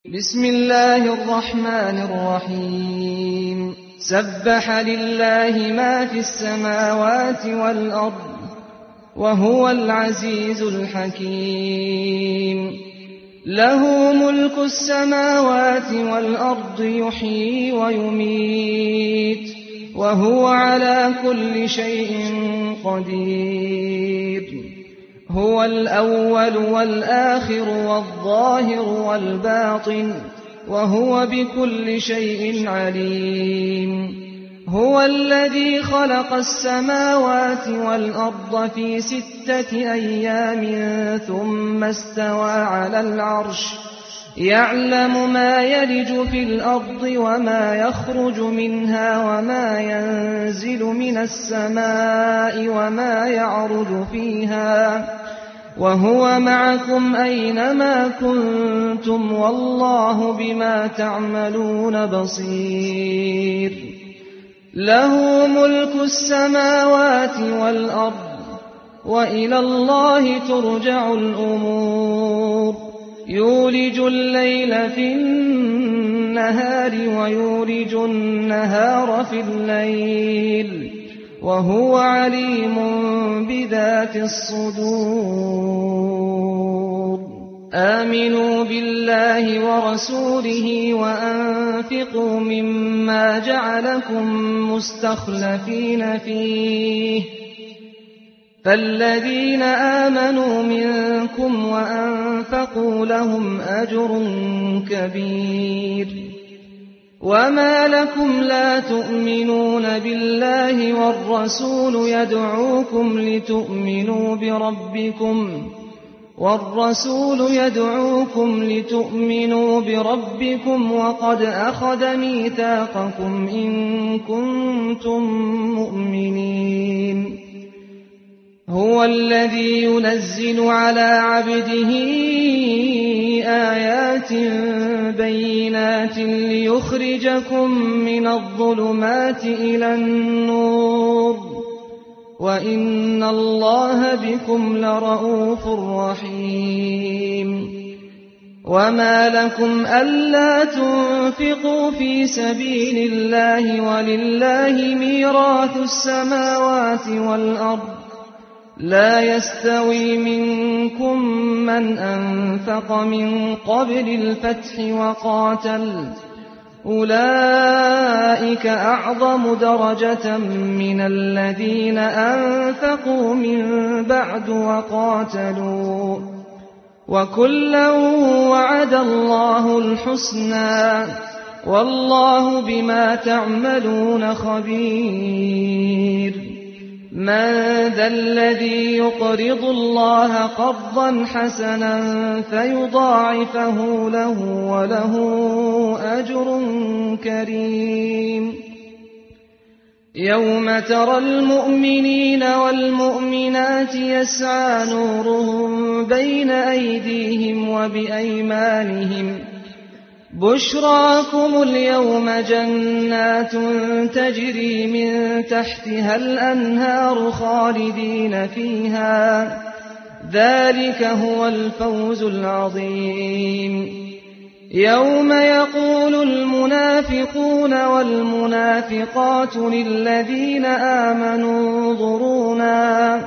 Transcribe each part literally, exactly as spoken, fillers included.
بسم الله الرحمن الرحيم سبح لله ما في السماوات والأرض وهو العزيز الحكيم له ملك السماوات والأرض يحيي ويميت وهو على كل شيء قدير هو الأول والآخر والظاهر والباطن وهو بكل شيء عليم هو الذي خلق السماوات والأرض في ستة أيام ثم استوى على العرش يعلم ما يلج في الأرض وما يخرج منها وما ينزل من السماء وما يعرج فيها وهو معكم أينما كنتم والله بما تعملون بصير له ملك السماوات والأرض وإلى الله ترجع الأمور يولج الليل في النهار ويولج النهار في الليل وهو عليم بذات الصدور آمنوا بالله ورسوله وأنفقوا مما جعلكم مستخلفين فيه فالذين آمنوا منكم وأنفقوا لهم أجر كبير وما لكم لا تؤمنون بالله والرسول يدعوكم لتؤمنوا بربكم والرسول يدعوكم لتؤمنوا بربكم وقد أخذ ميثاقكم إن كنتم مؤمنين هو الذي ينزل على عبده آيات بينات ليخرجكم من الظلمات إلى النور وإن الله بكم لرءوف رحيم وما لكم ألا تنفقوا في سبيل الله ولله ميراث السماوات والأرض لا يستوي منكم من أنفق من قبل الفتح وقاتل أولئك أعظم درجة من الذين أنفقوا من بعد وقاتلوا وكلا وعد الله الحسنى والله بما تعملون خبير من ذا الذي يقرض الله قرضا حسنا فيضاعفه له وله أجر كريم يوم ترى المؤمنين والمؤمنات يسعى نورهم بين أيديهم وبأيمانهم بشراكم اليوم جنات تجري من تحتها الأنهار خالدين فيها ذلك هو الفوز العظيم يوم يقول المنافقون والمنافقات للذين آمنوا انظرونا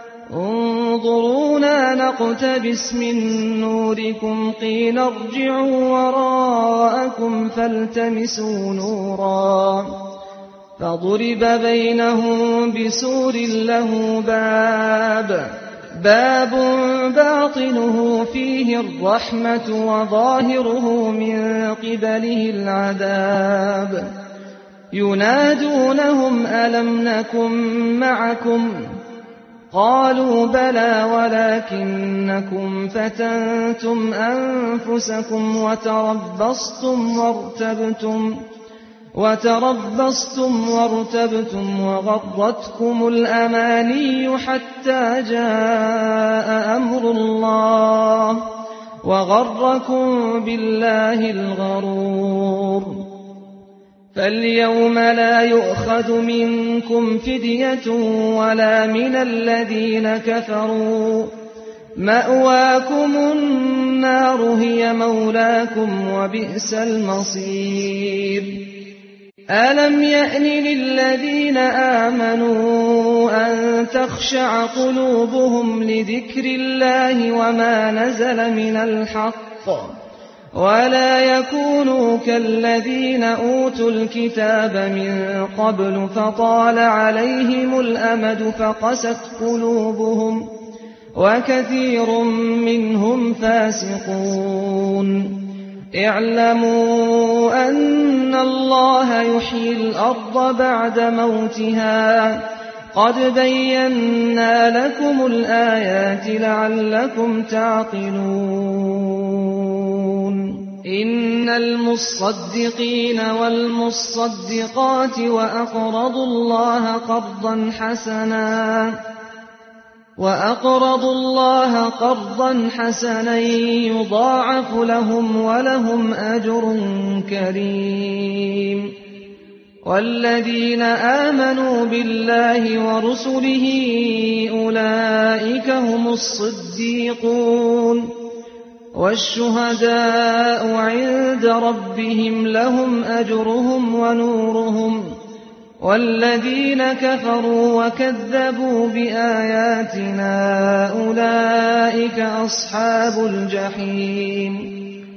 انظرونا نقتبس من نوركم قيل ارجعوا وراءكم فالتمسوا نورا فضرب بينهم بسور له باب باب باطنه فيه الرحمة وظاهره من قبله العذاب ينادونهم ألم نكن معكم قالوا بلى ولكنكم فتنتم أنفسكم وتربصتم وارتبتم وتربصتم وارتبتم وغرتكم الأماني حتى جاء أمر الله وغركم بالله الغرور فاليوم لا يؤخذ منكم فدية ولا من الذين كفروا مأواكم النار هي مولاكم وبئس المصير ألم يأن للذين آمنوا أن تخشع قلوبهم لذكر الله وما نزل من الحق ولا يكونوا كالذين أوتوا الكتاب من قبل فطال عليهم الأمد فقست قلوبهم وكثير منهم فاسقون اعلموا أن الله يحيي الأرض بعد موتها قد بينا لكم الآيات لعلكم تعقلون إن المصدقين والمصدقات وأقرضوا الله قرضا حسنا وأقرضوا الله قرضا حسنا يضاعف لهم ولهم أجر كريم والذين آمنوا بالله ورسله أولئك هم الصديقون والشهداء عند ربهم لهم أجرهم ونورهم والذين كفروا وكذبوا بآياتنا أولئك أصحاب الجحيم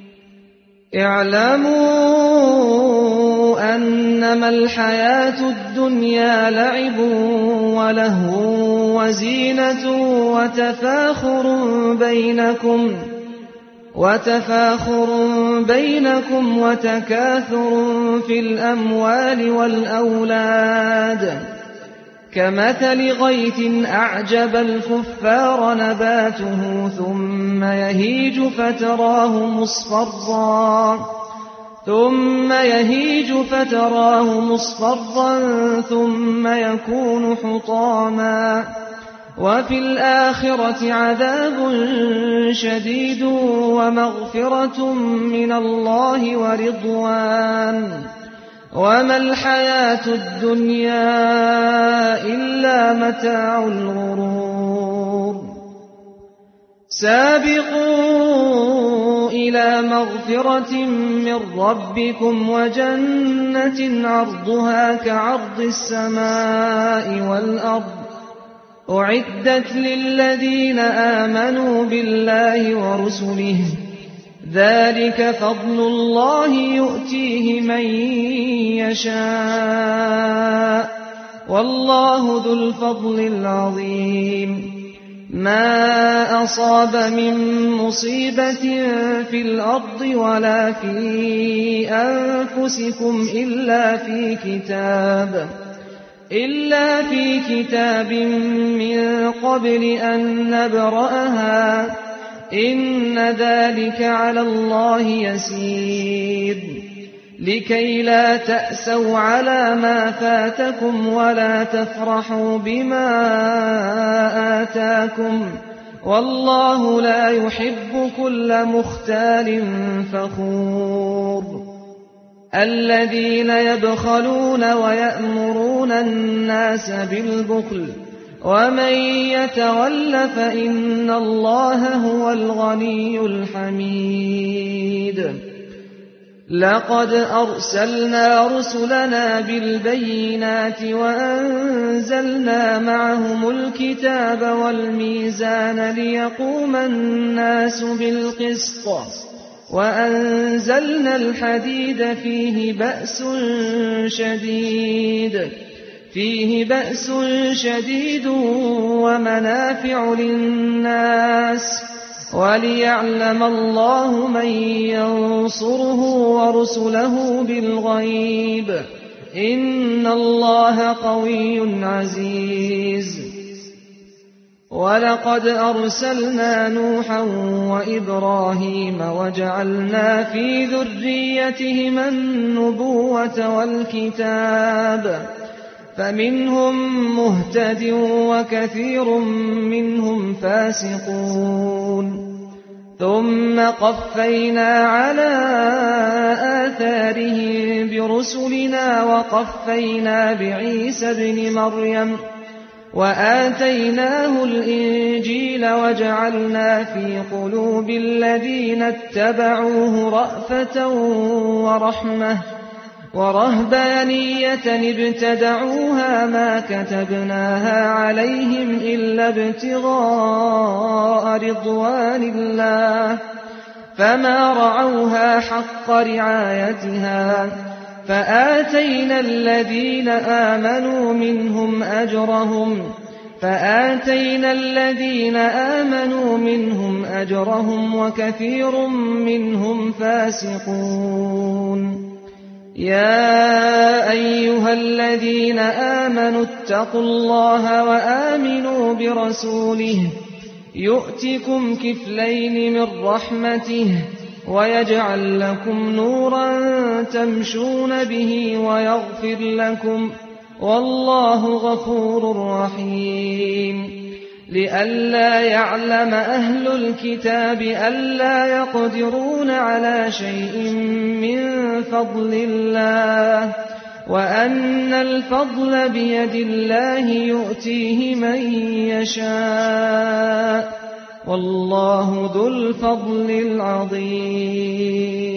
اعلموا أنما الحياة الدنيا لعب ولهو وزينة وتفاخر بينكم وتفاخر بينكم وتكاثر في الأموال والأولاد كمثل غيث أعجب الكفار نباته ثم يهيج فتراه مصفرا ثم يهيج فتراه مصفرا ثم يكون حطاما وفي الآخرة عذاب شديد ومغفرة من الله ورضوان وما الحياة الدنيا إلا متاع الغرور سابقوا إلى مغفرة من ربكم وجنة عرضها كعرض السماء والأرض أعدت للذين آمنوا بالله ورسله ذلك فضل الله يؤتيه من يشاء والله ذو الفضل العظيم ما أصاب من مصيبة في الأرض ولا في أنفسكم إلا في كتاب إلا في كتاب من قبل أن نبرأها إن ذلك على الله يسير لكي لا تأسوا على ما فاتكم ولا تفرحوا بما آتاكم والله لا يحب كل مختال فخور الذين يبخلون ويأمرون الناس بالبخل ومن يتول فإن الله هو الغني الحميد لقد أرسلنا رسلنا بالبينات وأنزلنا معهم الكتاب والميزان ليقوم الناس بالقسط وأنزلنا الحديد فيه بأس شديد فيه بأس شديد ومنافع للناس وليعلم الله من ينصره ورسله بالغيب إن الله قوي عزيز ولقد أرسلنا نوحا وإبراهيم وجعلنا في ذريتهما النبوة والكتاب فمنهم مهتد وكثير منهم فاسقون ثم قفينا على آثارهم برسلنا وقفينا بعيسى ابن مريم وآتيناه الإنجيل وجعلنا في قلوب الذين اتبعوه رأفة ورحمة ورهبانية ابتدعوها ما كتبناها عليهم إلا ابتغاء رضوان الله فما رعوها حق رعايتها فآتينا الذين آمنوا منهم أجرهم فآتينا الذين آمنوا منهم أجرهم وكثير منهم فاسقون. يا أيها الذين آمنوا اتقوا الله وآمنوا برسوله يؤتكم كفلين من رحمته ويجعل لكم نورا تمشون به ويغفر لكم والله غفور رحيم. لئلا يعلم أهل الكتاب ألا يقدرون على شيء من فضل الله وأن الفضل بيد الله يؤتيه من يشاء والله ذو الفضل العظيم.